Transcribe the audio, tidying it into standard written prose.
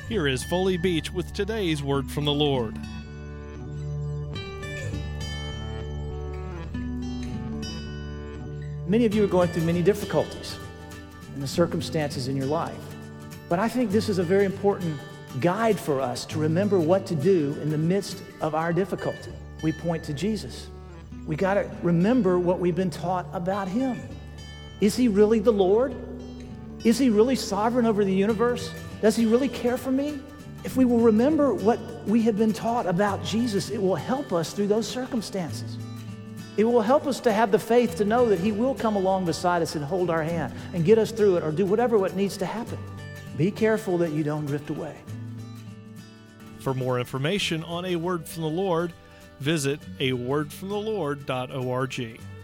Here is Foley Beach with today's Word from the Lord. Many of you are going through many difficulties in the circumstances in your life. But I think this is a very important guide for us to remember what to do in the midst of our difficulty. We point to Jesus. We got to remember what we've been taught about him. Is he really the Lord? Is he really sovereign over the universe? Does he really care for me? If we will remember what we have been taught about Jesus, it will help us through those circumstances. It will help us to have the faith to know that he will come along beside us and hold our hand and get us through it or do whatever what needs to happen. Be careful that you don't drift away. For more information on A Word from the Lord, visit awordfromthelord.org.